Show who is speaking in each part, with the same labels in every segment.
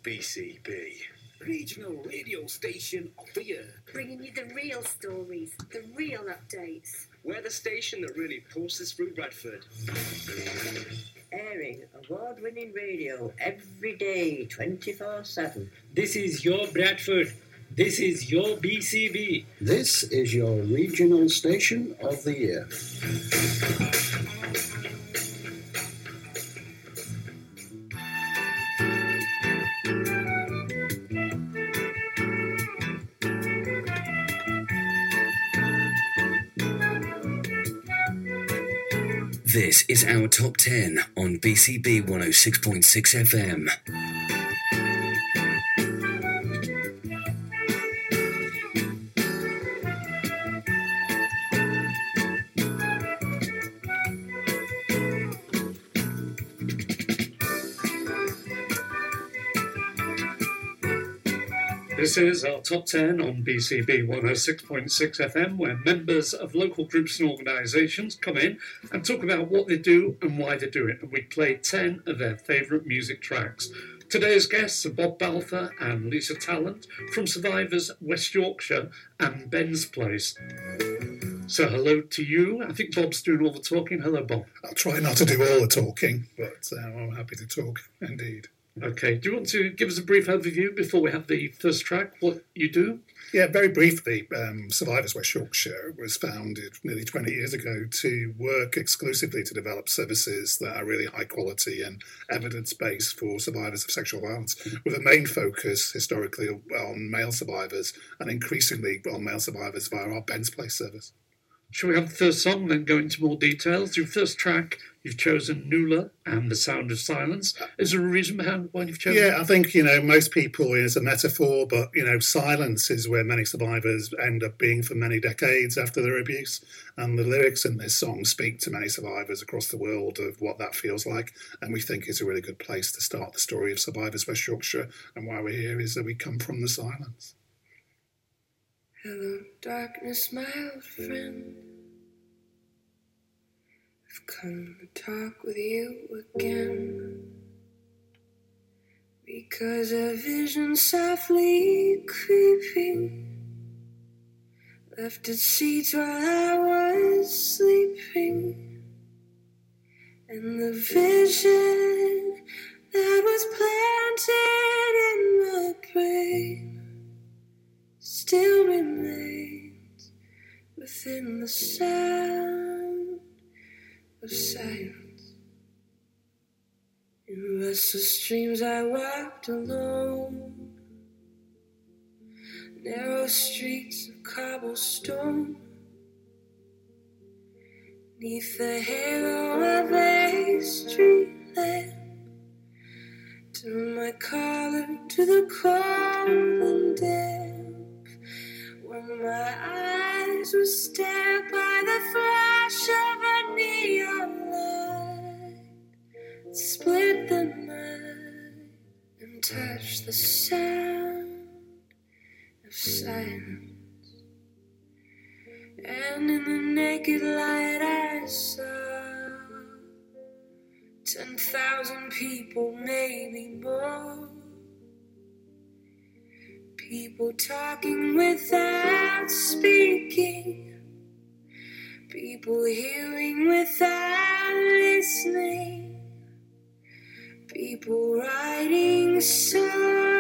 Speaker 1: BCB. Regional radio station of the year.
Speaker 2: Bringing you the real stories, the real updates.
Speaker 1: We're the station that really pulses through Bradford.
Speaker 3: Airing award-winning radio every day, 24/7.
Speaker 4: This is your Bradford. This is your BCB.
Speaker 5: This is your regional station of the year.
Speaker 6: This is our Top 10 on BCB 106.6 FM.
Speaker 7: This is our Top 10 on BCB 106.6 FM, where members of local groups and organisations come in and talk about what they do and why they do it. And we play 10 of their favourite music tracks. Today's guests are Bob Balfour and Lisa Tallant from Survivors West Yorkshire and Ben's Place. So hello to you. I think Bob's doing all the talking. Hello, Bob.
Speaker 8: I'll try not to do all the talking, but I'm happy to talk, indeed.
Speaker 7: Okay, do you want to give us a brief overview before we have the first track, what you do?
Speaker 8: Yeah, very briefly, Survivors West Yorkshire was founded nearly 20 years ago to work exclusively to develop services that are really high quality and evidence-based for survivors of sexual violence, with a main focus historically on male survivors and increasingly on male survivors via our Ben's Place service.
Speaker 7: Shall we have the first song and then go into more details? Your first track, you've chosen Nuala and The Sound of Silence. Is there a reason behind why you've chosen it?
Speaker 8: Yeah, I think, most people, it's a metaphor, but, silence is where many survivors end up being for many decades after their abuse. And the lyrics in this song speak to many survivors across the world of what that feels like. And we think it's a really good place to start the story of Survivors West Yorkshire. And why we're here is that we come from the silence.
Speaker 9: Hello, darkness, my old friend. I've come to talk with you again, because a vision softly creeping left its seeds while I was sleeping, and the vision that was planted in my brain still remains within the sound of silence. In restless dreams I walked alone, narrow streets of cobblestone, neath the halo of a street lamp, turned my collar to the cold and damp. When my eyes were stared by the flash of a neon light, split the night and touched the sound of silence. And in the naked light I saw 10,000 people, maybe more. People talking without speaking, people hearing without listening, people writing songs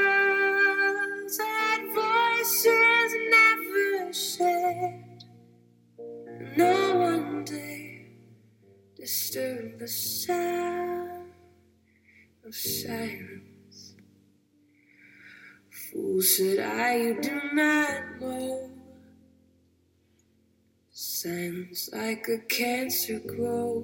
Speaker 9: that voices never shared. No one dared disturb the sound of silence. Fool, said I, you do not know. Silence like a cancer grows.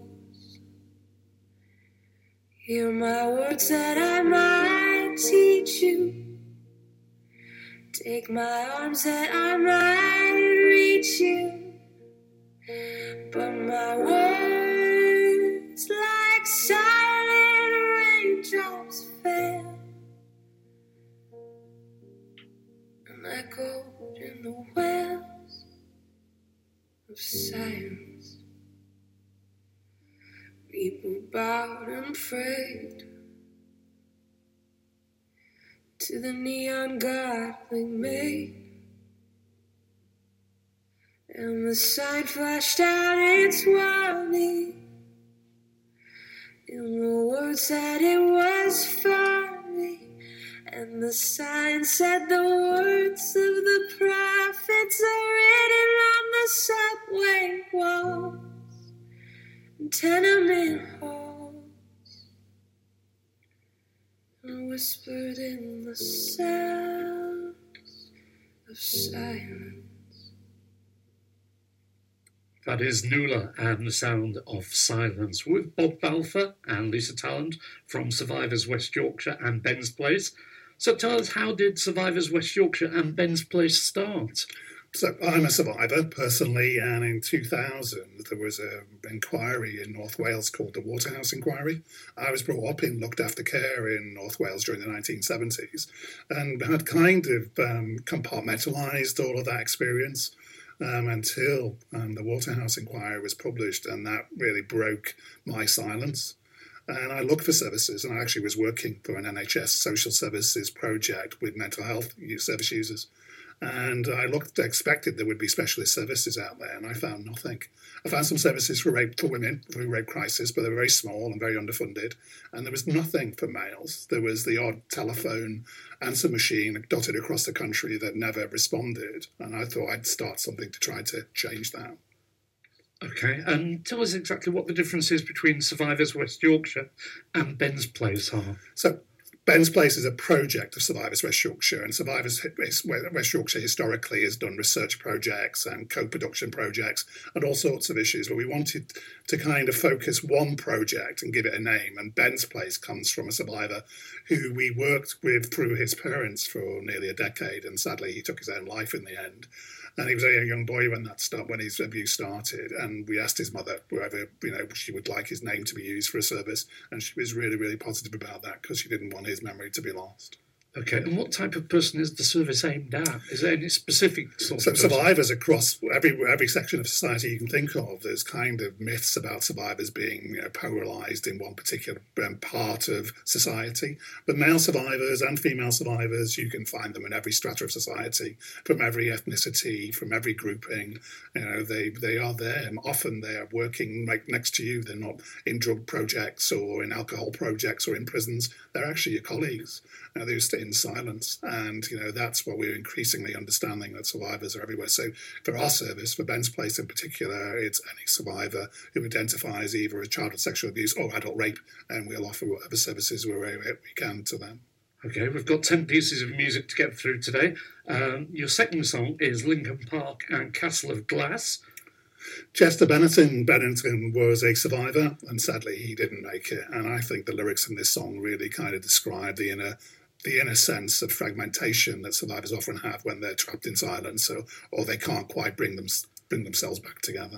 Speaker 9: Hear my words that I might teach you. Take my arms that I might reach you. But my words like silent raindrops fell and echoed in the wells of silence. People bowed and prayed to the neon god like me. And the sign flashed out its warning in the words that it was funny. And the sign said the words of the prophets are written on the subway walls and tenement halls, and whispered in the sounds of silence.
Speaker 7: That is Nuala and the Sound of Silence, with Bob Balfour and Lisa Talland from Survivors West Yorkshire and Ben's Place. So tell us, how did Survivors West Yorkshire and Ben's Place start?
Speaker 8: So I'm a survivor personally, and in 2000 there was an inquiry in North Wales called the Waterhouse Inquiry. I was brought up in looked after care in North Wales during the 1970s and had kind of compartmentalised all of that experience until the Waterhouse Inquiry was published, and that really broke my silence. And I looked for services, and I actually was working for an NHS social services project with mental health service users. And I expected there would be specialist services out there, and I found nothing. I found some services for women through rape crisis, but they were very small and very underfunded. And there was nothing for males. There was the odd telephone answer machine dotted across the country that never responded. And I thought I'd start something to try to change that.
Speaker 7: Okay, and tell us exactly what the difference is between Survivors West Yorkshire and Ben's Place are.
Speaker 8: So Ben's Place is a project of Survivors West Yorkshire, and Survivors West Yorkshire historically has done research projects and co-production projects and all sorts of issues, but we wanted to kind of focus one project and give it a name, and Ben's Place comes from a survivor who we worked with through his parents for nearly a decade, and sadly he took his own life in the end. And he was a young boy when his abuse started, and we asked his mother whether she would like his name to be used for a service, and she was really, really positive about that because she didn't want his memory to be lost.
Speaker 7: Okay, and what type of person is the service aimed at? Is there any specific sort of person?
Speaker 8: Survivors across every section of society you can think of. There's kind of myths about survivors being polarised in one particular part of society. But male survivors and female survivors, you can find them in every strata of society, from every ethnicity, from every grouping. They are there, and often they are working right next to you. They're not in drug projects or in alcohol projects or in prisons. They're actually your colleagues. They stay in silence, and that's what we're increasingly understanding, that survivors are everywhere. So for our service, for Ben's Place in particular, it's any survivor who identifies either as childhood sexual abuse or adult rape, and we'll offer whatever services we can to them.
Speaker 7: Okay, we've got 10 pieces of music to get through today. Your second song is Lincoln Park and Castle of Glass.
Speaker 8: Chester Bennington was a survivor, and sadly he didn't make it. And I think the lyrics in this song really kind of describe the inner sense of fragmentation that survivors often have when they're trapped in silence, or they can't quite bring themselves back together.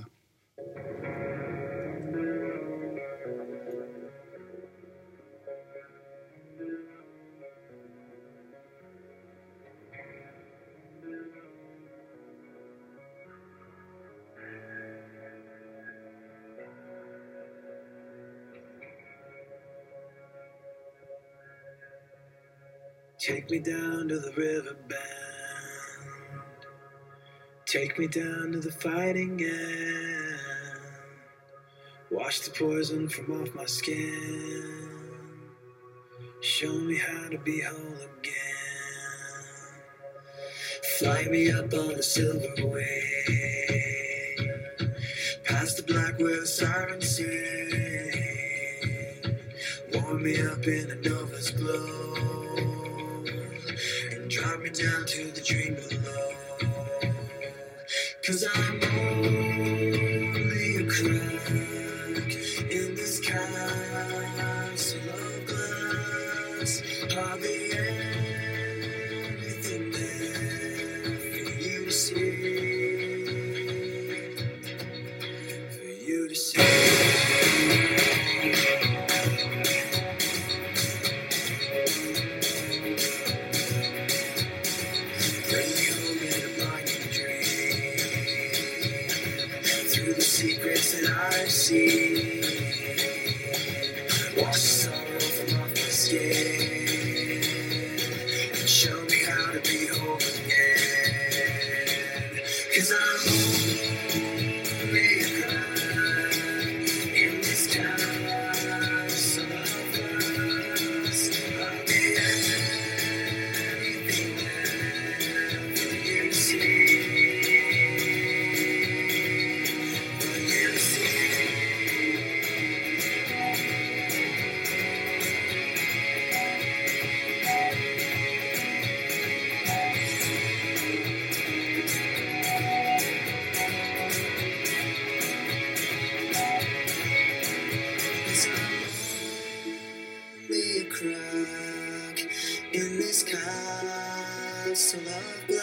Speaker 1: Take me down to the riverbed. Take me down to the fighting end. Wash the poison from off my skin. Show me how to be whole again. Fly me up on a silver wing. Past the black where the sirens sing. Warm me up in a Nova's glow. Drop me down to the dream below. 'Cause I'm only a crack in this castle of glass. Hardly anything there for you to see. For you to see. Secrets that I see, wash the sorrow from off my skin, and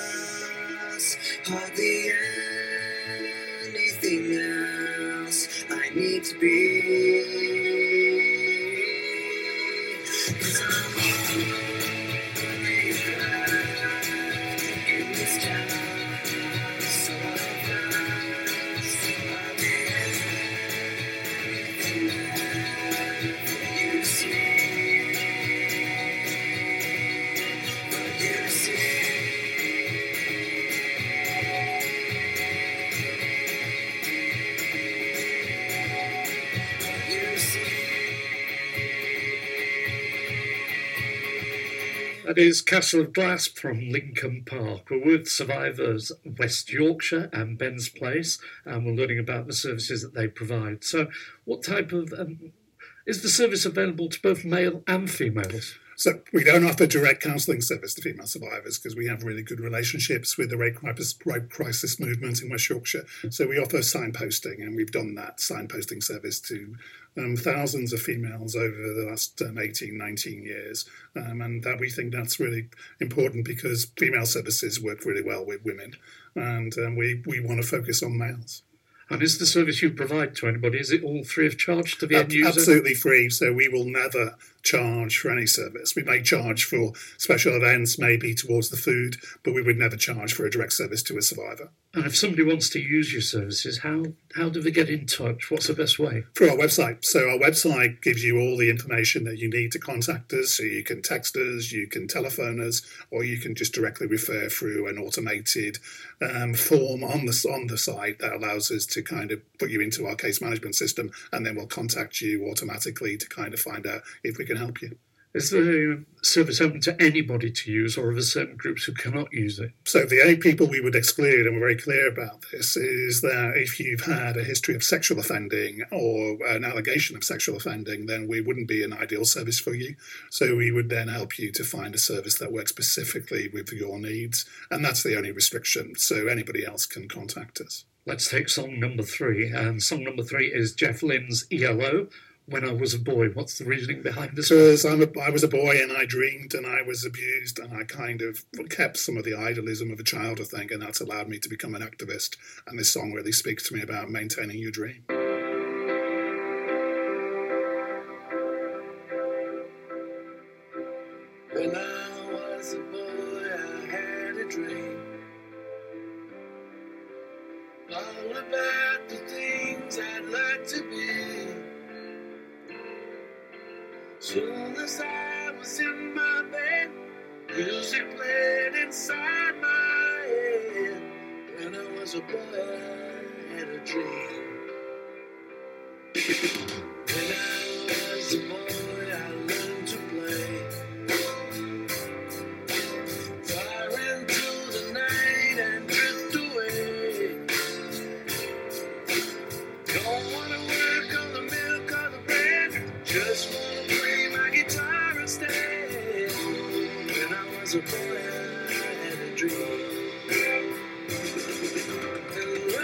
Speaker 1: else, hardly anything else I need to be. 'Cause I'm only in this town, so I'll be anything for you to see. For you to see.
Speaker 7: That is Castle of Glass from Lincoln Park. We're with survivors West Yorkshire and Ben's Place, and we're learning about the services that they provide. So what type of... is the service available to both male and females?
Speaker 8: So we don't offer direct counselling service to female survivors because we have really good relationships with the rape crisis movement in West Yorkshire. So we offer signposting, and we've done that signposting service to thousands of females over the last 18, 19 years. And that we think that's really important because female services work really well with women. And we want to focus on males.
Speaker 7: And is the service you provide to anybody, is it all free of charge to the end user?
Speaker 8: Absolutely free. So we will never charge for any service. We may charge for special events, maybe towards the food, but we would never charge for a direct service to a survivor.
Speaker 7: And if somebody wants to use your services, how do they get in touch? What's the best way?
Speaker 8: Through our website. So our website gives you all the information that you need to contact us. So you can text us, you can telephone us, or you can just directly refer through an automated form on the site that allows us to kind of put you into our case management system, and then we'll contact you automatically to kind of find out if we can help you.
Speaker 7: Is the service open to anybody to use, or are there certain groups who cannot use it?
Speaker 8: So the only people we would exclude, and we're very clear about this, is that if you've had a history of sexual offending or an allegation of sexual offending, then we wouldn't be an ideal service for you. So we would then help you to find a service that works specifically with your needs, and that's the only restriction. So anybody else can contact us.
Speaker 7: Let's take song number 3, and song number 3 is Jeff Lynne's ELO. When I Was a Boy. What's the reasoning behind this?
Speaker 8: Because I was a boy and I dreamed and I was abused, and I kind of kept some of the idealism of a child, I think, and that's allowed me to become an activist. And this song really speaks to me about maintaining your dream.
Speaker 1: When I was a boy, I had a dream all about the things I'd like to be. Soon as I was in my bed, music played inside my head. When I was a boy, I had a dream. When I was a boy, I learned to play. Far into the night and drift away. Don't wanna work on the milk or the bread, just wanna play my guitar and stay. When I was a boy, I had a dream. The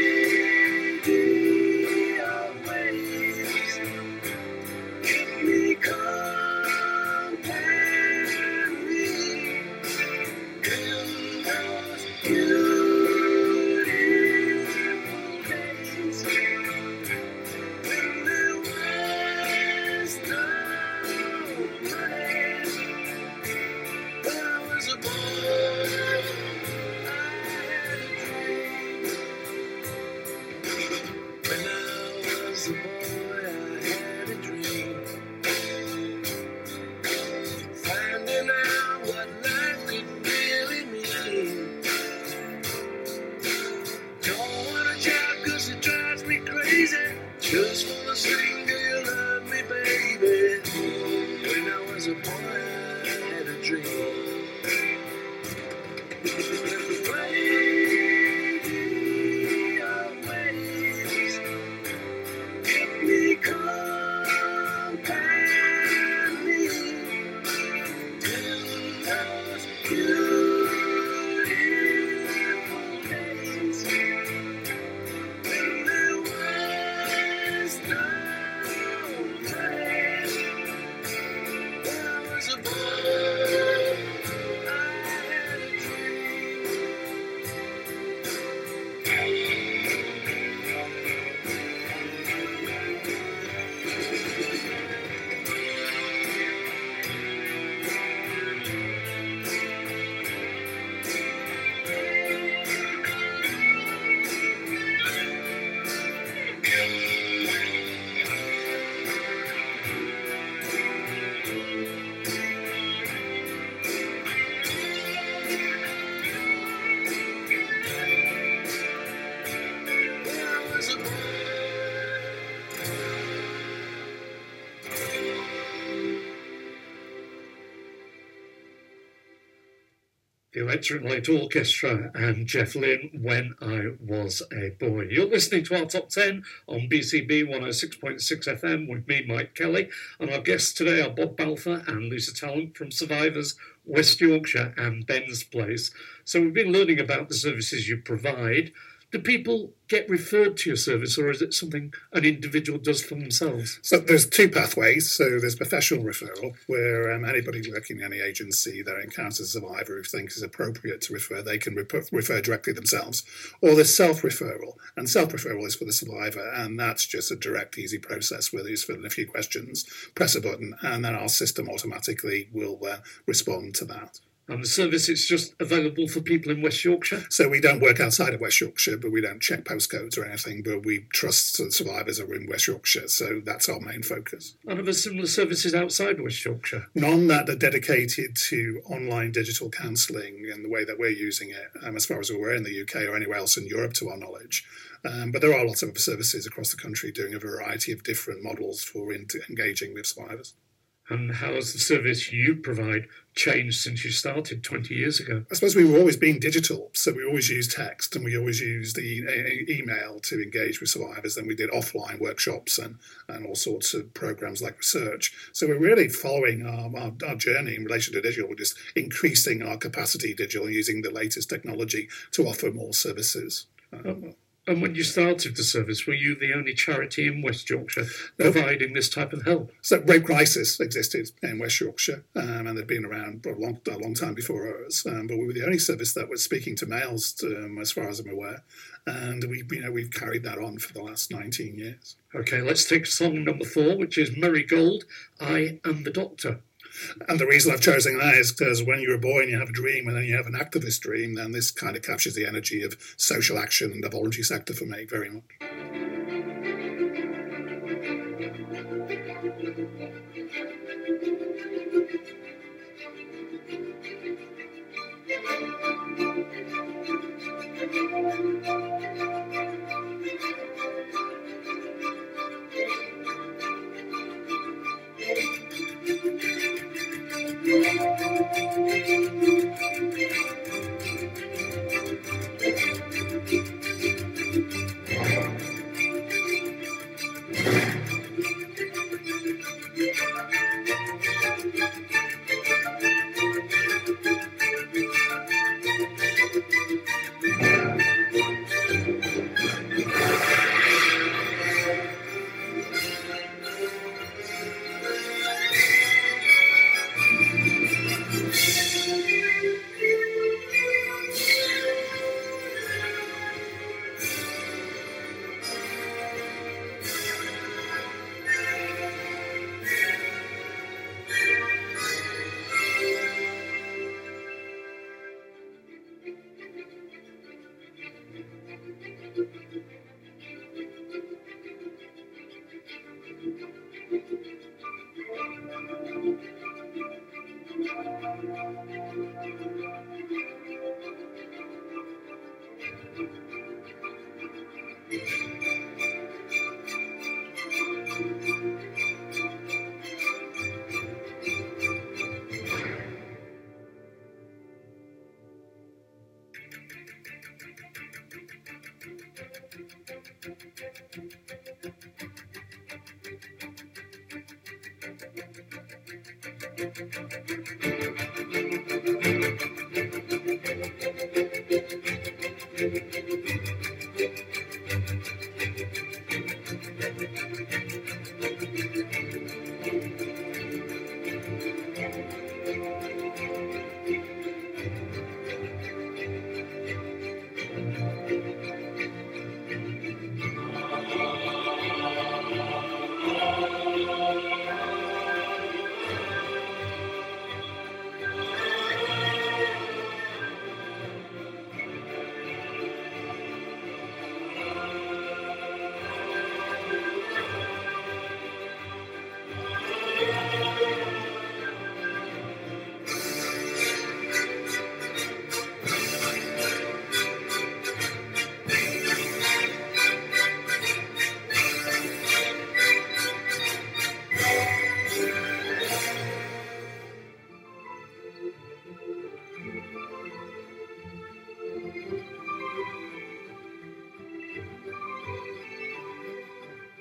Speaker 1: lady always kept me company in those beautiful days when there was no money. When I was a boy, I had a dream. When I was a boy, I had a dream. Finding out what life could really mean. Don't wanna job 'cause it drives me crazy. Just wanna sing, do you love me, baby? When I was a boy, I had a dream. The lady always kept me company in those beautiful days when there was no money. When I was a boy, I had a dream.
Speaker 7: the Electric Light Orchestra and Jeff Lynne, When I Was a Boy. You're listening to our Top 10 on BCB 106.6 FM with me, Mike Kelly, and our guests today are Bob Balfour and Lisa Tallant from Survivors, West Yorkshire and Ben's Place. So we've been learning about the services you provide. Do people get referred to your service, or is it something an individual does for themselves?
Speaker 8: So there's two pathways. So there's professional referral, where anybody working in any agency that encounters a survivor who thinks is appropriate to refer, they can refer directly themselves. Or there's self-referral, and self-referral is for the survivor, and that's just a direct, easy process where they just fill in a few questions, press a button, and then our system automatically will respond to that.
Speaker 7: And the service is just available for people in West Yorkshire?
Speaker 8: So we don't work outside of West Yorkshire, but we don't check postcodes or anything, but we trust the survivors are in West Yorkshire, so that's our main focus.
Speaker 7: And are there similar services outside West Yorkshire?
Speaker 8: None that are dedicated to online digital counselling in the way that we're using it, as far as we're aware in the UK or anywhere else in Europe to our knowledge. But there are lots of services across the country doing a variety of different models for engaging with survivors.
Speaker 7: And how has the service you provide changed since you started 20 years ago?
Speaker 8: I suppose we've always been digital, so we always used text and we always used email to engage with survivors. And we did offline workshops and all sorts of programs like research. So we're really following our journey in relation to digital. We're just increasing our capacity digital, using the latest technology to offer more services.
Speaker 7: And when you started the service, were you the only charity in West Yorkshire providing this type of help?
Speaker 8: So Rape Crisis existed in West Yorkshire, and they'd been around for a long time before us. But we were the only service that was speaking to males, as far as I'm aware. And we've carried that on for the last 19 years.
Speaker 7: Okay, let's take song number 4, which is Murray Gold, I Am the Doctor.
Speaker 8: And the reason I've chosen that is because when you're a boy and you have a dream and then you have an activist dream, then this kind of captures the energy of social action and the voluntary sector for me very much.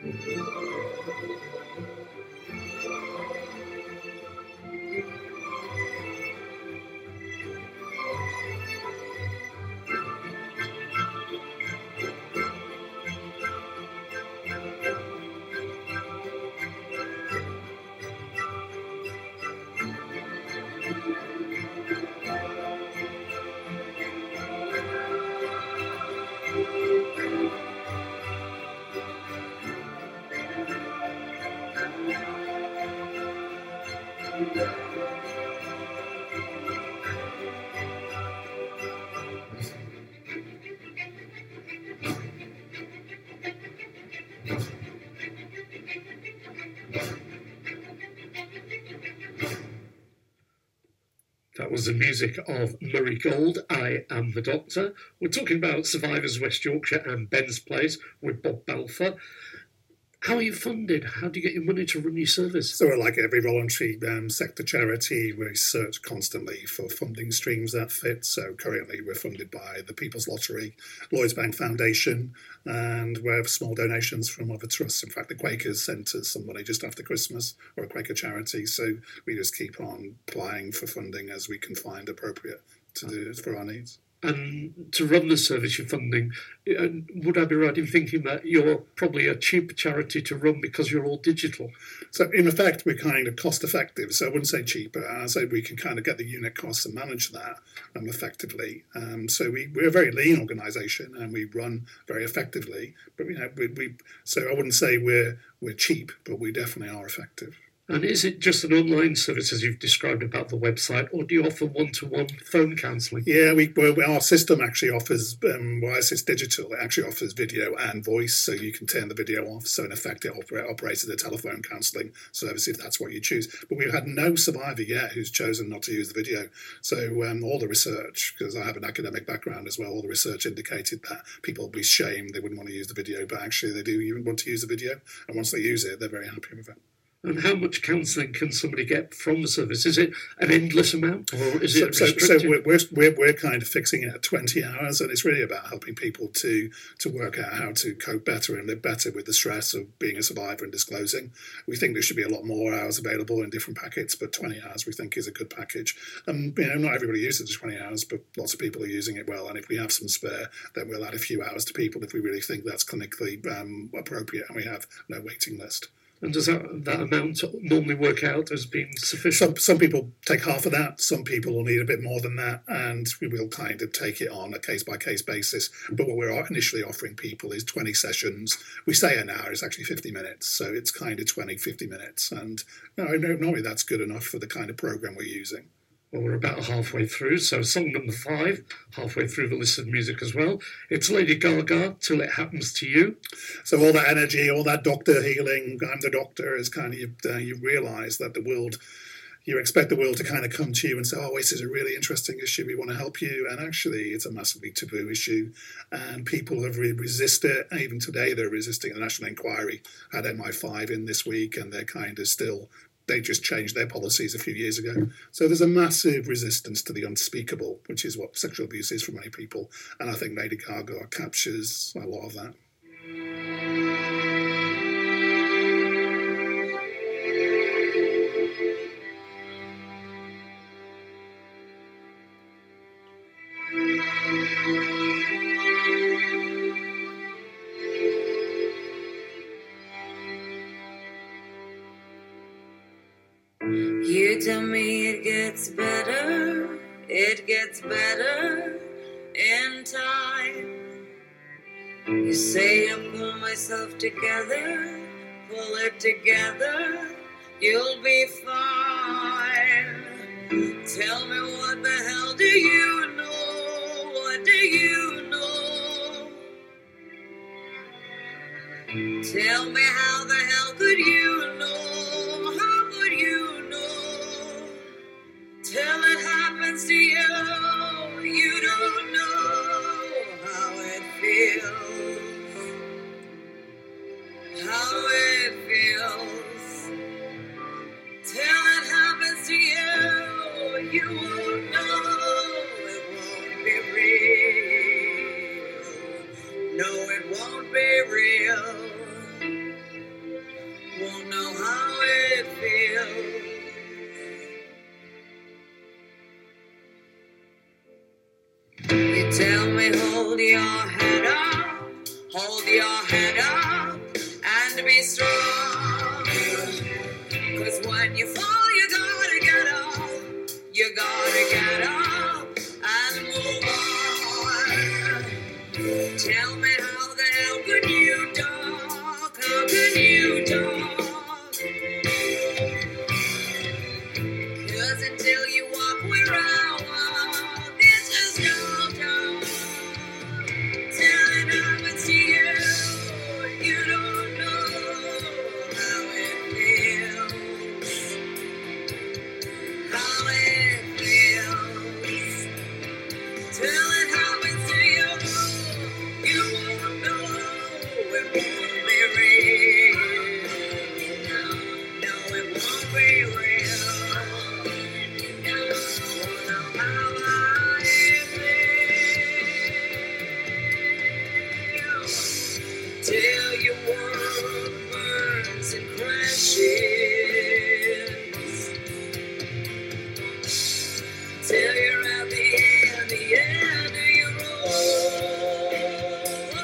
Speaker 7: That was the music of Murray Gold, I Am the Doctor. We're talking about Survivors West Yorkshire and Ben's Place with Bob Balfour. How are you funded? How do you get your money to run your service?
Speaker 8: So like every voluntary sector charity, we search constantly for funding streams that fit. So currently we're funded by the People's Lottery, Lloyds Bank Foundation, and we have small donations from other trusts. In fact, the Quakers sent us some money just after Christmas, or a Quaker charity. So we just keep on applying for funding as we can find appropriate to do it for our needs.
Speaker 7: And to run the service you're funding, would I be right in thinking that you're probably a cheap charity to run because you're all digital?
Speaker 8: So in effect, we're kind of cost effective. So I wouldn't say cheaper. I say we can kind of get the unit costs and manage that effectively. So we're a very lean organisation and we run very effectively. But so I wouldn't say we're cheap, but we definitely are effective.
Speaker 7: And is it just an online service, as you've described about the website, or do you offer one-to-one phone counselling?
Speaker 8: Yeah, our system actually offers, whilst it's digital, it actually offers video and voice, so you can turn the video off. So in effect, it operates as a telephone counselling service if that's what you choose. But we've had no survivor yet who's chosen not to use the video. So all the research, because I have an academic background as well, all the research indicated that people would be shamed, they wouldn't want to use the video, but actually they do even want to use the video. And once they use it, they're very happy with it.
Speaker 7: And how much counselling can somebody get from the service? Is it an endless amount, or is it restricted?
Speaker 8: So we're kind of fixing it at 20 hours, and it's really about helping people to work out how to cope better and live better with the stress of being a survivor and disclosing. We think there should be a lot more hours available in different packets, but 20 hours we think is a good package. Not everybody uses the 20 hours, but lots of people are using it well. And if we have some spare, then we'll add a few hours to people if we really think that's clinically appropriate and we have no waiting list.
Speaker 7: And does that amount normally work out as being sufficient?
Speaker 8: Some people take half of that. Some people will need a bit more than that, and we will kind of take it on a case-by-case basis. But what we're initially offering people is 20 sessions. We say an hour, it's actually 50 minutes, so it's kind of 20, 50 minutes. And normally that's good enough for the kind of program we're using.
Speaker 7: Well, we're about halfway through, so song number 5, halfway through the list of music as well. It's Lady Gaga, Till It Happens to You.
Speaker 8: So all that energy, all that doctor healing, I'm the doctor, is kind of, you realise that the world, you expect the world to kind of come to you and say, oh, this is a really interesting issue, we want to help you. And actually, it's a massively taboo issue. And people have resisted it. Even today, they're resisting. The National Inquiry had MI5 in this week, and they're kind of still... They just changed their policies a few years ago. So there's a massive resistance to the unspeakable, which is what sexual abuse is for many people. And I think Lady Gaga captures a lot of that.
Speaker 9: You tell me it gets better in time. You say I'll pull myself together, pull it together, you'll be fine. Tell me what the hell do you know, what do you know? Tell me how the hell could you know, how could you know? Till it happens to you, you don't know how it feels, how it feels. Till it happens to you, you won't know, it won't be real. No, it won't be real. hold your head up, hold your head up, and be strong. 'Cause when you fall, you gotta get up, you gotta get up and move on. Tell me how the hell can you talk, how can you talk? 'Cause until you walk where I walk, it's just no talk. Till it happens to you, you don't know how it feels, how it feels. Till it happens to you, you won't know, it won't be real. No, it won't be real. Till your world burns and crashes, till you're at the end of your road,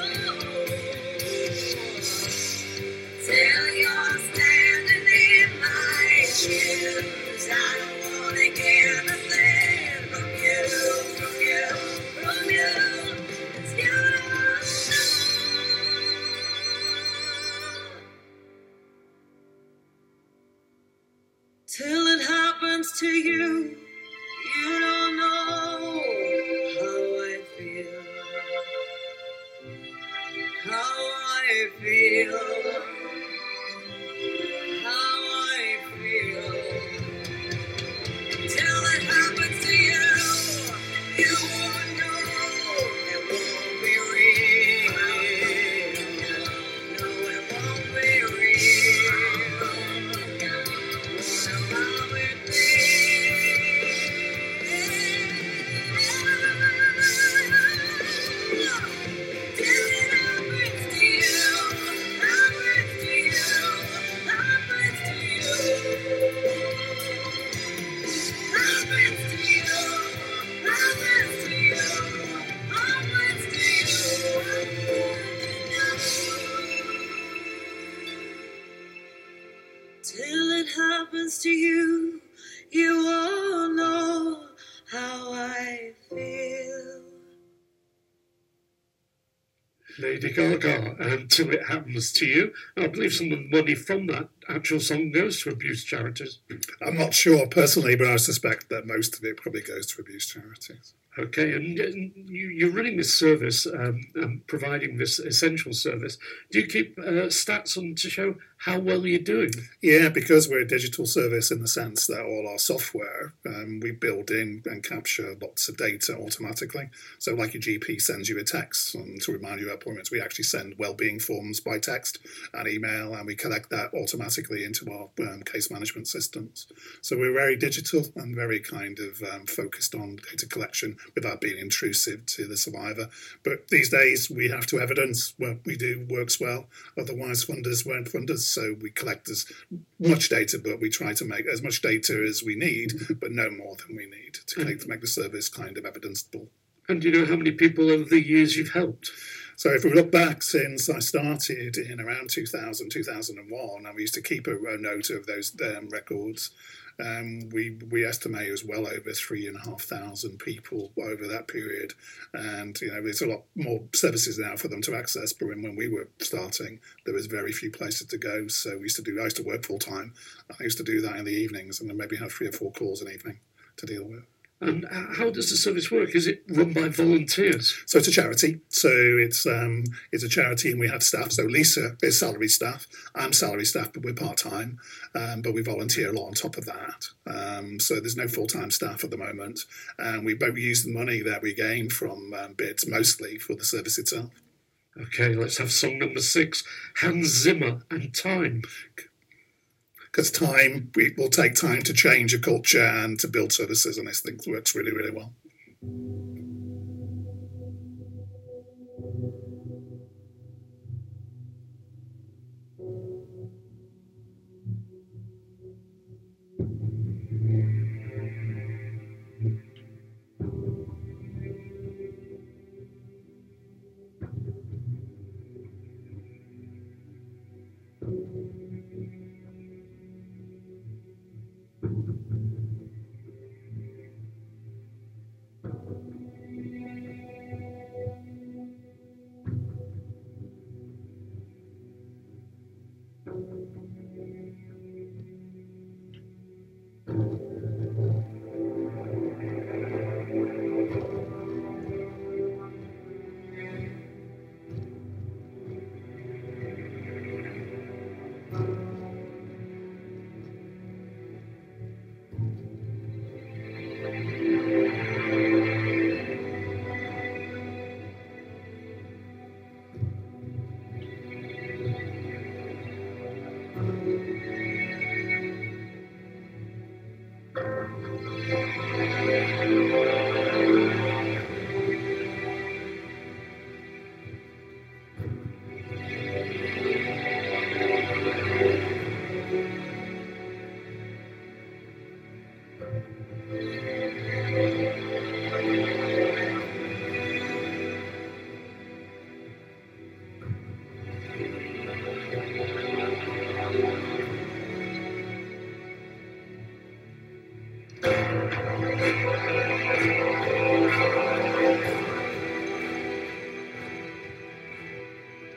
Speaker 9: till you're standing in my shoes. I don't wanna hear nothing from you, from you, from you. 'Cause you don't know. Till it happens to you, you don't know how I feel, how I feel, how I feel. Till it happens to you, you won't know, it won't be real. No, it won't be real. How it Till it happens to you, you all know how I feel.
Speaker 7: Lady Gaga, and Till It Happens to You. I believe some of the money from that actual song goes to abuse charities.
Speaker 8: I'm not sure personally, but I suspect that most of it probably goes to abuse charities.
Speaker 7: Okay, and you're running this service and providing this essential service. Do you keep stats on to show how well you're doing?
Speaker 8: Yeah, because we're a digital service in the sense that all our software, we build in and capture lots of data automatically. So like your GP sends you a text to remind you of appointments, we actually send wellbeing forms by text and email, and we collect that automatically into our case management systems. So we're very digital and very kind of focused on data collection without being intrusive to the survivor. But these days we have to evidence what we do works well, otherwise funders won't fund us. So we collect as much data, but we try to make as much data as we need, but no more than we need to make the service kind of evidenceable.
Speaker 7: And do you know how many people over the years you've helped?
Speaker 8: So if we look back since I started in around 2000, 2001, and we used to keep a note of those records, we estimate it was well over 3,500 people over that period. And, there's a lot more services now for them to access, but when we were starting, there was very few places to go. So I used to work full time. I used to do that in the evenings and then maybe have 3 or 4 calls an evening to deal with.
Speaker 7: And how does the service work? Is it run by volunteers?
Speaker 8: So it's a charity. So it's a charity, and we have staff. So Lisa is salary staff. I'm salary staff, but we're part-time. But we volunteer a lot on top of that. So there's no full-time staff at the moment. And we both use the money that we gain from bids mostly for the service itself.
Speaker 7: Okay, let's have song number 6, Hans Zimmer and Time.
Speaker 8: Because time, it will take time to change a culture and to build services, and this thing works really, really well.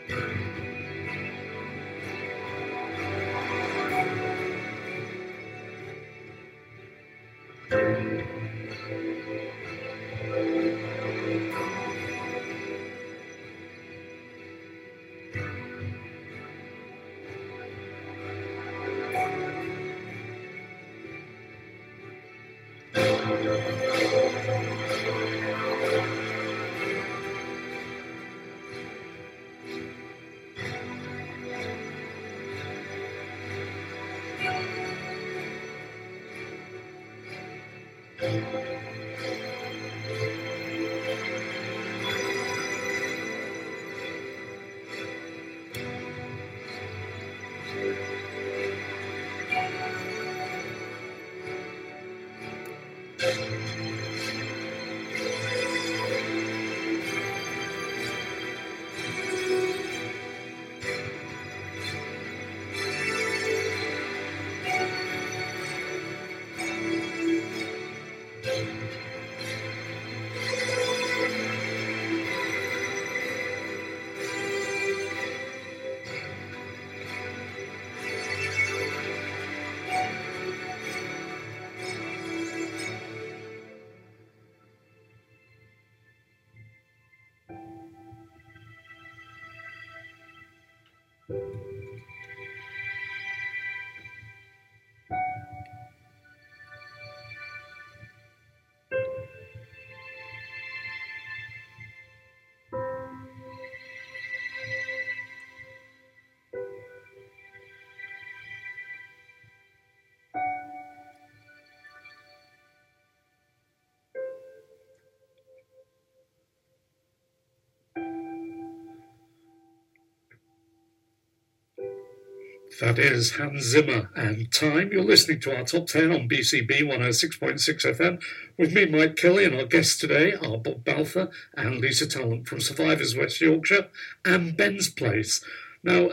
Speaker 7: That is Hans Zimmer and Time. You're listening to our Top 10 on BCB 106.6 FM with me, Mike Kelly, and our guests today are Bob Balfour and Lisa Tallant from Survivors West Yorkshire and Ben's Place. Now,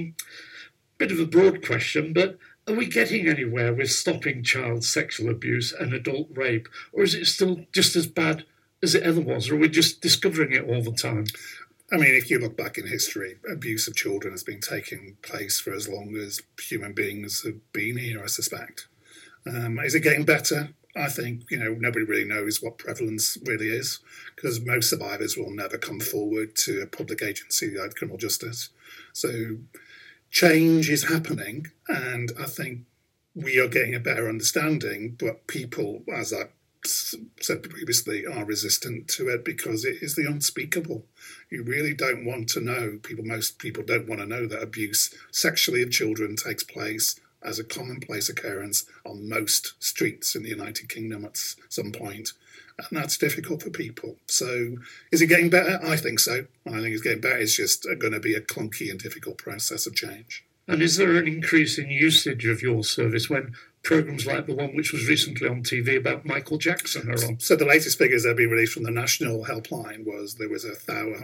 Speaker 7: bit of a broad question, but are we getting anywhere with stopping child sexual abuse and adult rape, or is it still just as bad as it ever was, or are we just discovering it all the time?
Speaker 8: I mean, if you look back in history, abuse of children has been taking place for as long as human beings have been here, I suspect. Is it getting better? I think, nobody really knows what prevalence really is, because most survivors will never come forward to a public agency like criminal justice. So change is happening, and I think we are getting a better understanding, but people, as I said previously, are resistant to it because it is the unspeakable. You really don't want to know, most people don't want to know that abuse sexually of children takes place as a commonplace occurrence on most streets in the United Kingdom at some point. And that's difficult for people. So is it getting better? I think so. I think it's getting better. It's just going to be a clunky and difficult process of change.
Speaker 7: And is there an increase in usage of your service when programmes like the one which was recently on TV about Michael Jackson are on?
Speaker 8: So the latest figures that have been released from the National Helpline was there was a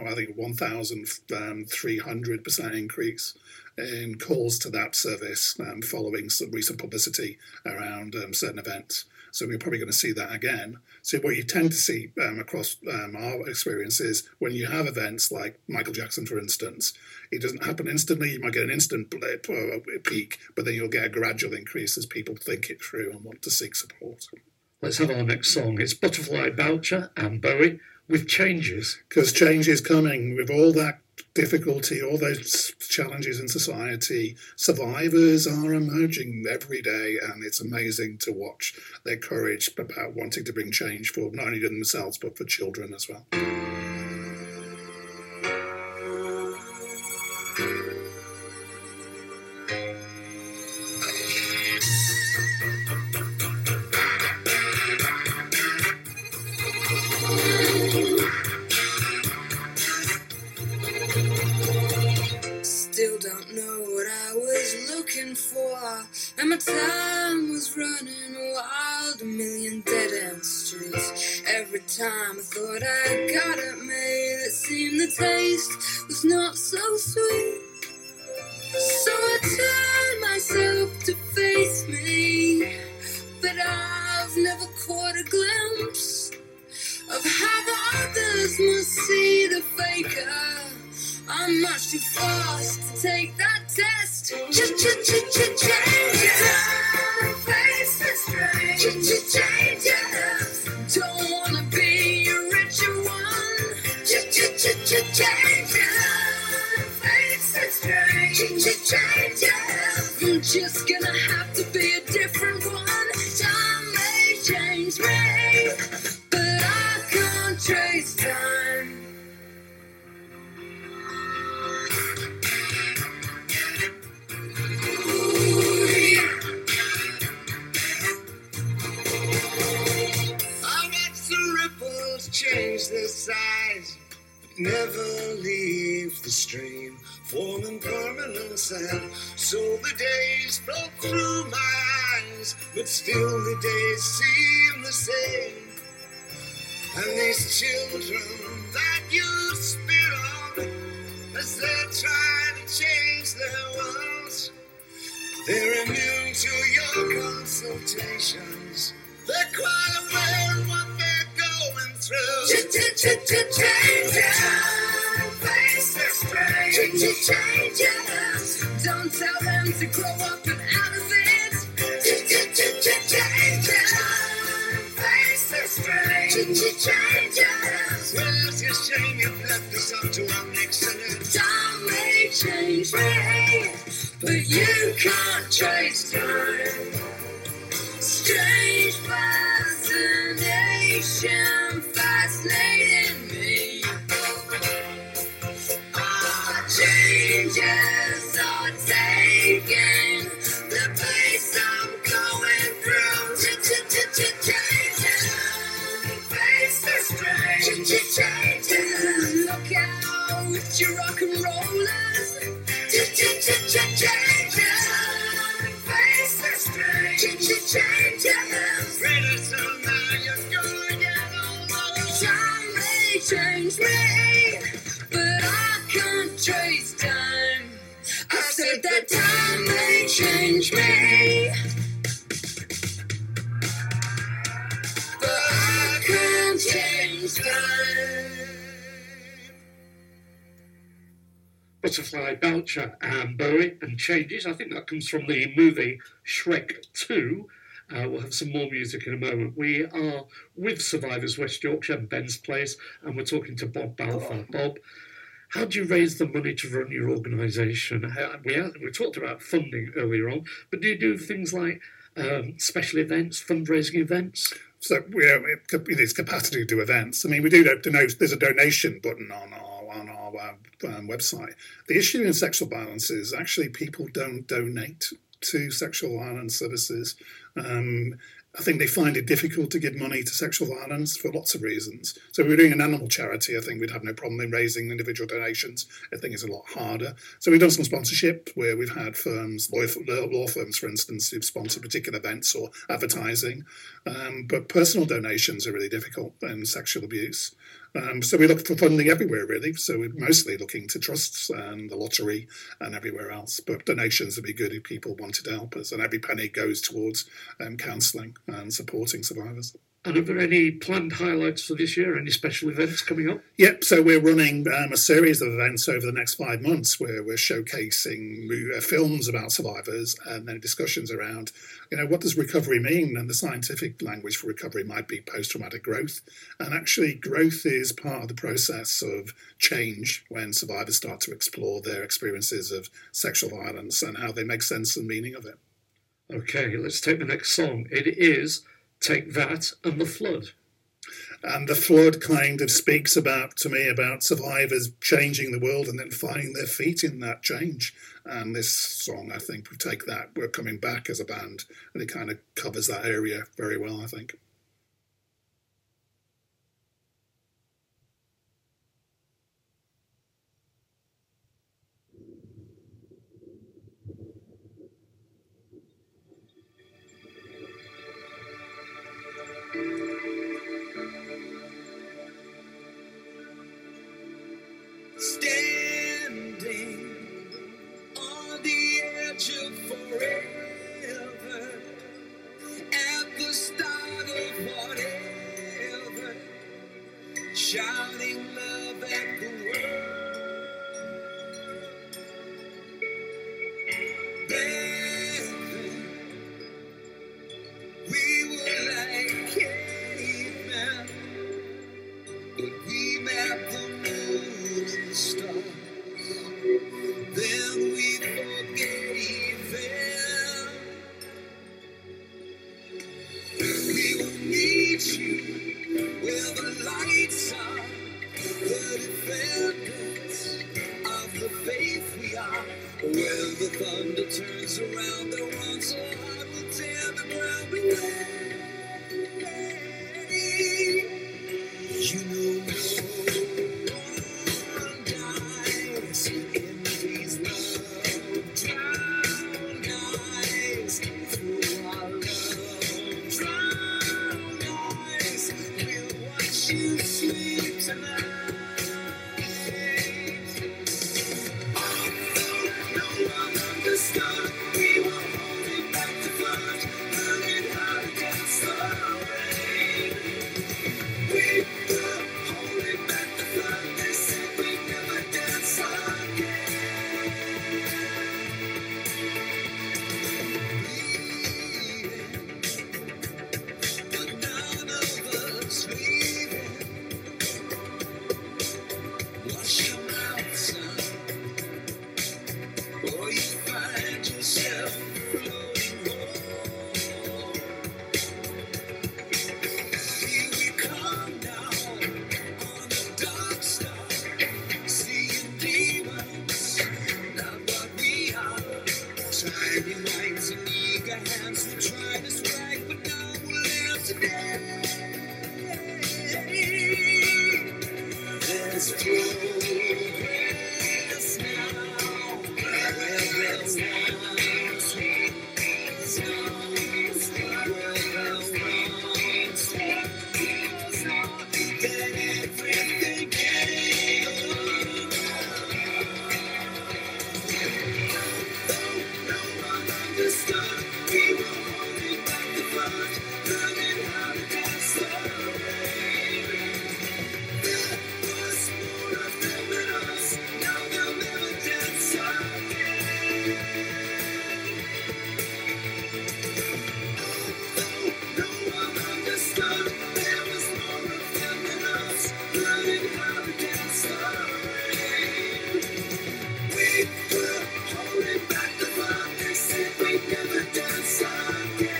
Speaker 8: 1,300% increase in calls to that service following some recent publicity around certain events. So we're probably going to see that again. So what you tend to see across our experiences, when you have events like Michael Jackson, for instance, it doesn't happen instantly. You might get an instant blip or a peak, but then you'll get a gradual increase as people think it through and want to seek support.
Speaker 7: Let's have our next song. It's Butterfly Boucher and Bowie with Changes.
Speaker 8: Because change is coming with all that difficulty, all those challenges in society. Survivors are emerging every day, and it's amazing to watch their courage about wanting to bring change for not only themselves but for children as well.
Speaker 9: And my time was running wild, a million dead-end streets. Every time I thought I got it made, it seemed the taste was not so sweet. So I turned myself to face me, but I've never caught a glimpse of how the others must see the faker. I'm much too fast to take that test. Change it up, face the strain. Change it up, don't wanna be a richer one. Change it up, face the strain. Change it up, I'm just gonna have to be a different one. Time may change me, but I can't trace time.
Speaker 1: I watch the ripples change their size, but never leave the stream, forming permanent sand. So the days flow through my eyes, but still the days seem the same. And these children that you spit on, as they try to change their worlds, they're immune to your consultations. They're quite aware of what they're going through.
Speaker 9: Change it, face the strain. Change it, don't tell them to grow up and out of it. Change it, face the strain. Change it.
Speaker 1: Well, it's a shame you've left us up to our accident.
Speaker 9: Time may change me, but you can't trace time. Strange fascination fascinating me. Our changes are taking the place I'm going through. Change it, face the strain. Change it, look out with your rock and rollers. Change it, face the strain. Change it,
Speaker 1: Pretty soon now you're gonna get along.
Speaker 9: time may change me, but I can't trace time. I said that time may change me, but I can't change time.
Speaker 7: Butterfly Belcher and Bowie and Changes. I think that comes from the movie Shrek 2. We'll have some more music in a moment. We are with Survivors West Yorkshire, Ben's Place, and we're talking to Bob Balfour. Bob, how do you raise the money to run your organisation? We talked about funding earlier on, but do you do things like special events, fundraising events?
Speaker 8: So it is capacity to do events. I mean, we do donate. There's a donation button on our website. The issue in sexual violence is actually people don't donate to sexual violence services. I think they find it difficult to give money to sexual violence for lots of reasons. So if we're doing an animal charity, I think we'd have no problem in raising individual donations. I think it's a lot harder. So we've done some sponsorship where we've had firms, law firms, for instance, who've sponsored particular events or advertising. But personal donations are really difficult in sexual abuse. So we look for funding everywhere, really. So we're mostly looking to trusts and the lottery and everywhere else. But donations would be good if people wanted to help us. And every penny goes towards counselling and supporting survivors.
Speaker 7: And are there any planned highlights for this year? Any special events coming up?
Speaker 8: Yep, so we're running a series of events over the next 5 months where we're showcasing films about survivors and then discussions around, what does recovery mean? And the scientific language for recovery might be post-traumatic growth. And actually, growth is part of the process of change when survivors start to explore their experiences of sexual violence and how they make sense and meaning of it.
Speaker 7: Okay, let's take the next song. It is Take That and The Flood.
Speaker 8: And The Flood kind of speaks to me about survivors changing the world and then finding their feet in that change. And this song, I think, we Take That, we're coming back as a band, and it kind of covers that area very well, I think.
Speaker 1: Standing on the edge of forever, at the start of whatever, shouting love at the world. the faith we are. When the thunder turns around, the run so hard we'll tear the ground away. You know no one dies in these love drowned eyes. Through our love drowned eyes, we'll watch you sleep tonight. We were holding back the flood, learning how to dance the rain. We were holding back the flood, they said we'd never dance again. Leaving, but none of us leaving. Wash your mouth, son. Or you find yourself floating home. Here we come down on a dark star, seeing demons, not what we are. Tiny minds and eager hands will try to strike, but now we'll live today. There's progress now. We were holding back the flood, learning how to dance the rain. There was more of them than us, now they'll never dance again. Although no one understood, there was more of them than us, learning how to dance the rain. We were holding back the flood, they said we'd never dance again.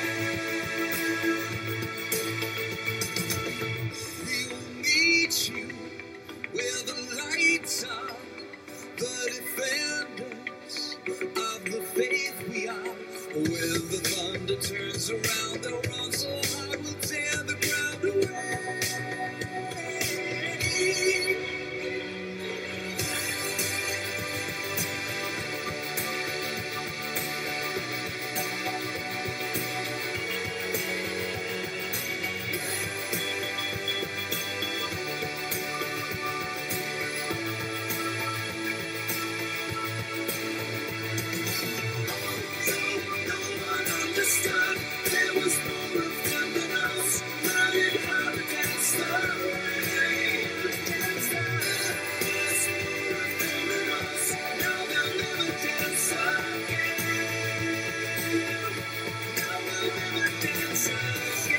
Speaker 1: We will meet you where the lights are, the defenders of the faith we are. When the thunder turns around, they'll run so hard we'll tear the ground away. There was more of them than us, learning how to dance the rain. There was more of them than us, now they'll never dance again. Now we'll never dance again.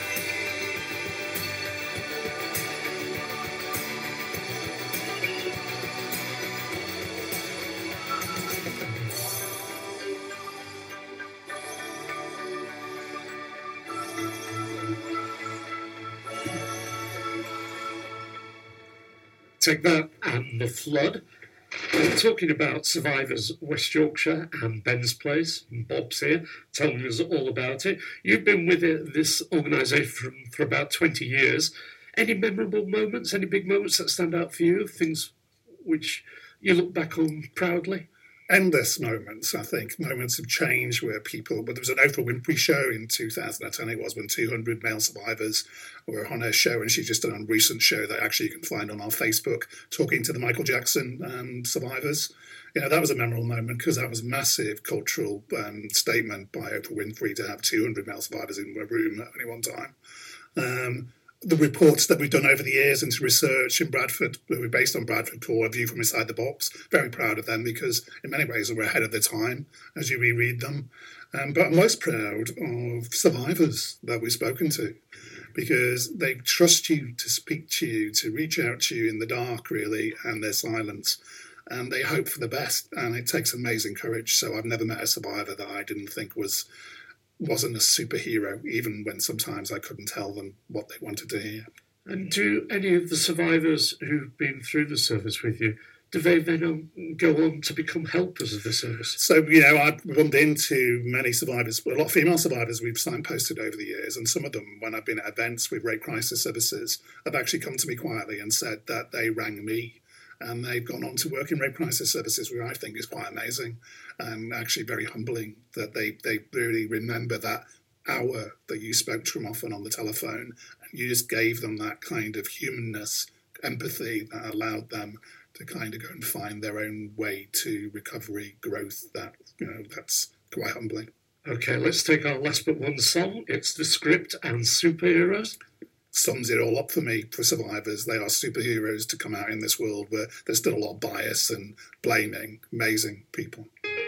Speaker 7: Take that and The Flood. We're talking about Survivors West Yorkshire and Ben's Place. And Bob's here telling us all about it. You've been with this organisation for about 20 years. Any memorable moments, any big moments that stand out for you? Things which you look back on proudly?
Speaker 8: Endless moments, I think. Moments of change where people... But there was an Oprah Winfrey show in 2010, it was, when 200 male survivors were on her show, and she just done a recent show that actually you can find on our Facebook, talking to the Michael Jackson survivors. You know, that was a memorable moment because that was a massive cultural statement by Oprah Winfrey to have 200 male survivors in a room at any one time. The reports that we've done over the years into research in Bradford, that were based on Bradford Core, A View from Inside the Box, very proud of them because in many ways we're ahead of the time as you reread them. But I'm most proud of survivors that we've spoken to because they trust you to speak to you, to reach out to you in the dark, really, and their silence. And they hope for the best, and it takes amazing courage. So I've never met a survivor that I didn't think wasn't a superhero, even when sometimes I couldn't tell them what they wanted to hear.
Speaker 7: And do any of the survivors who've been through the service with you do they then go on to become helpers of the service?
Speaker 8: So, I've run into many survivors, a lot of female survivors we've signposted over the years, and some of them, when I've been at events with rape crisis services, have actually come to me quietly and said that they rang me and they've gone on to work in rape crisis services, which I think is quite amazing and actually very humbling that they really remember that hour that you spoke to them often on the telephone, and you just gave them that kind of humanness, empathy that allowed them to kind of go and find their own way to recovery, growth. That's quite humbling.
Speaker 7: Okay, let's take our last but one song. It's The Script and Superheroes.
Speaker 8: Sums it all up for me, for survivors. They are superheroes to come out in this world where there's still a lot of bias and blaming. Amazing people.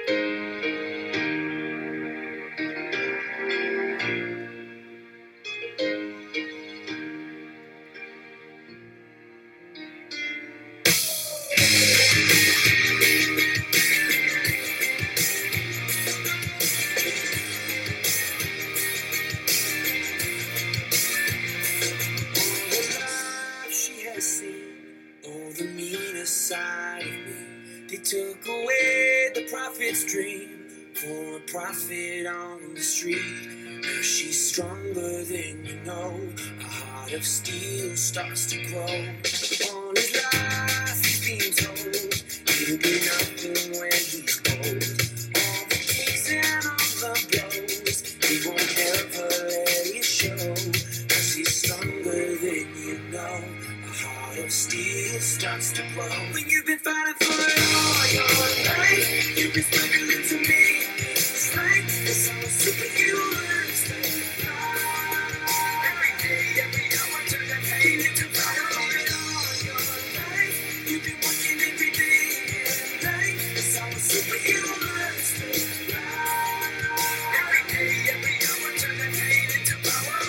Speaker 1: Took away the prophet's dream for a prophet on the street. Now she's stronger than you know. A heart of steel starts to grow. On his life he's being told he'll be nothing when he's old. All the kicks and all the blows, he won't ever let it show. Cause he's stronger than you know. A heart of steel starts to grow. When you've been fighting for it all your life, you've been struggling to make it's right. It's all superhero understand. Every day, every hour, turn the pain into power. All your life, you've been working every day and night. It's all superhero understand. Every day, every hour, turn the pain into power.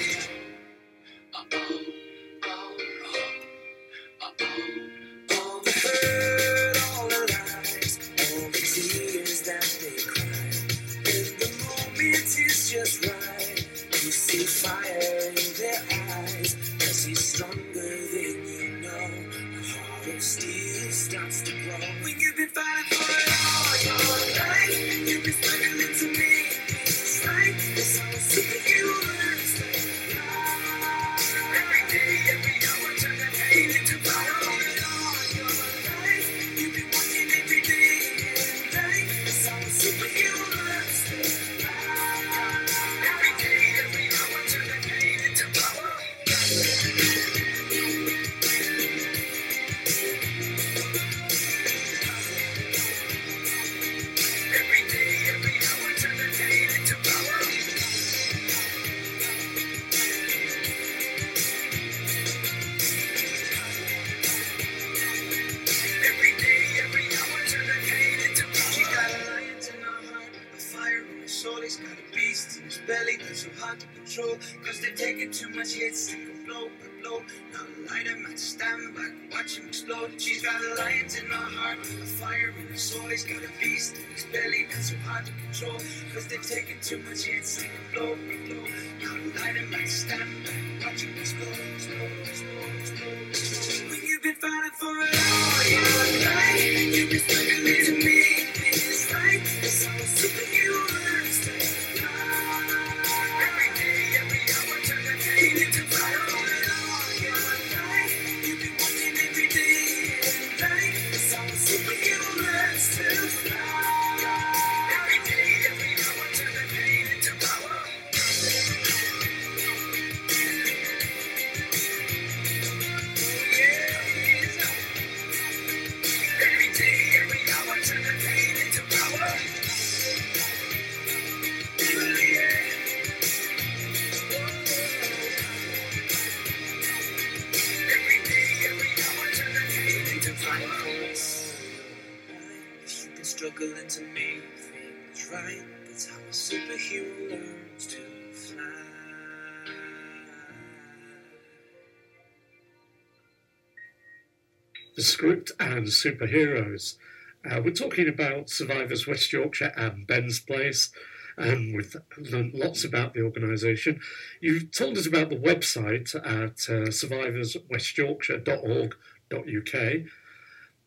Speaker 1: All the hurt, all the lies, all the tears that they cry. And the moment is just right. You see fire in their eyes. Cause he's stronger than you know. A heart of steel starts to grow. When you've been fighting for it all your life, you've been struggling to make it's right. It's all superhero understand. Every day, every hour, turn the pain into power. All your life, you've been working every day and night. It's all superhero understand. Every day, every hour, turn the pain into power. Every day, every hour, turn the pain into power. Every day, every hour, turn the pain into power. She got a lion in her heart, a fire in her soul. He's got a beast in his belly that's so hard to control. Cause they've taken too much hits, they go blow by blow. Now the light him and stand back, watch him explode. She's got a lion in her heart, a fire in her soul. He's got a beast in his belly that's so hard to control. Cause they've taken too much hits, they go blow by blow. Now the light him and stand back, watch him explode, explode, explode, explode, explode. When you've been fighting for it all your life, you've been struggling to make this right. It's all superhero understand. Every day, every hour, turn the pain into fire. All your life, you've been working every day and night. It's all superhero understand. Every day, every hour, turn the pain into power. Every day, every hour, turn the pain into power. Every day, every hour, turn the pain into power. You've been struggling to make things right. That's how a superhero learns to fly.
Speaker 7: The Script and Superheroes. We're talking about Survivors West Yorkshire and Ben's Place, and we've learned lots about the organisation. You told us about the website at survivorswestyorkshire.org.uk.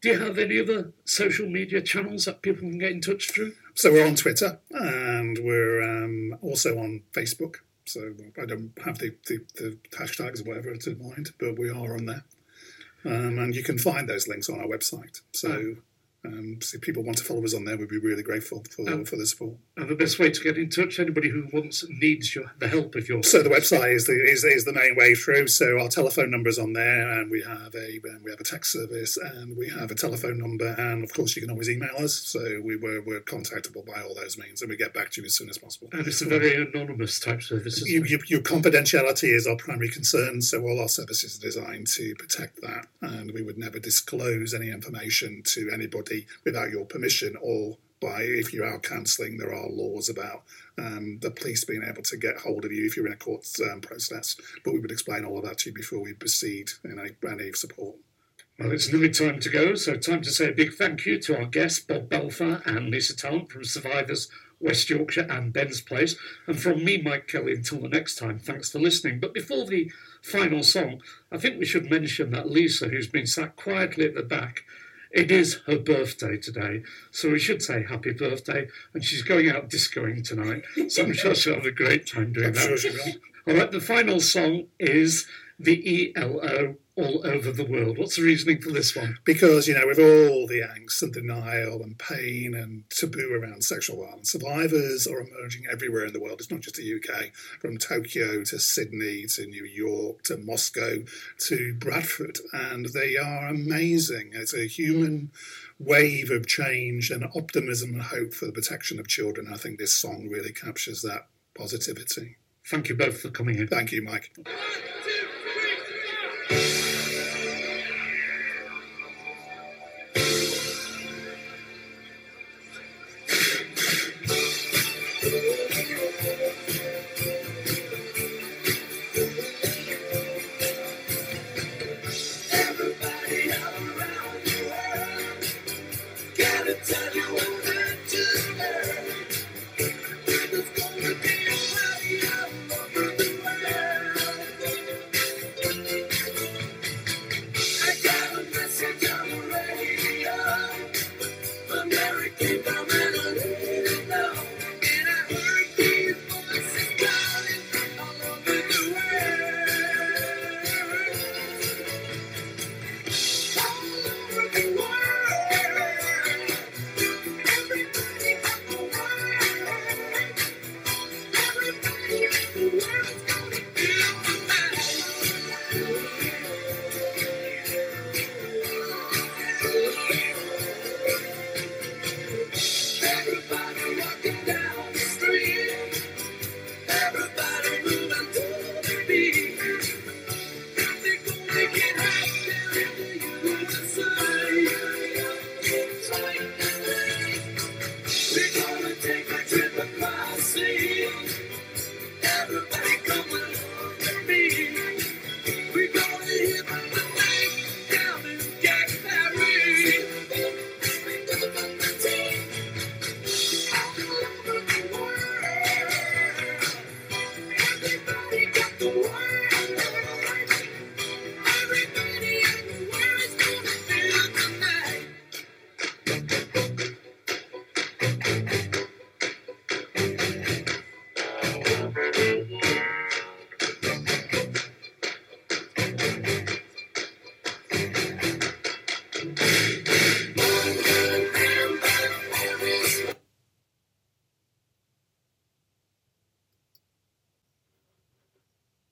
Speaker 7: Do you have any other social media channels that people can get in touch through?
Speaker 8: So we're on Twitter and we're also on Facebook. So I don't have the hashtags or whatever to mind, but we are on there. And you can find those links on our website. So if people want to follow us on there, we'd be really grateful for the support.
Speaker 7: And the best way to get in touch, anybody who needs the help of yours.
Speaker 8: So the website is the main way through. So our telephone number is on there, and we have a text service, and we have a telephone number, and of course you can always email us. So we're contactable by all those means, and we get back to you as soon as possible.
Speaker 7: And it's a very anonymous type service.
Speaker 8: Your confidentiality is our primary concern, so all our services are designed to protect that, and we would never disclose any information to anybody without your permission, or if you're out counselling, there are laws about the police being able to get hold of you if you're in a court process. But we would explain all of that to you before we proceed in any support.
Speaker 7: Well, it's nearly time to go, so time to say a big thank you to our guests, Bob Belfar and Lisa Talent from Survivors West Yorkshire and Ben's Place. And from me, Mike Kelly, until the next time, thanks for listening. But before the final song, I think we should mention that Lisa, who's been sat quietly at the back, it is her birthday today, so we should say happy birthday, and she's going out discoing tonight, so I'm sure she'll have a great time doing that.
Speaker 8: Sure she will.
Speaker 7: All right, the final song is the ELO, All Over the World. What's the reasoning for this one?
Speaker 8: Because, with all the angst and denial and pain and taboo around sexual violence, survivors are emerging everywhere in the world. It's not just the UK, from Tokyo to Sydney to New York to Moscow to Bradford, and they are amazing. It's a human wave of change and optimism and hope for the protection of children. I think this song really captures that positivity.
Speaker 7: Thank you both for coming in.
Speaker 8: Thank you, Mike.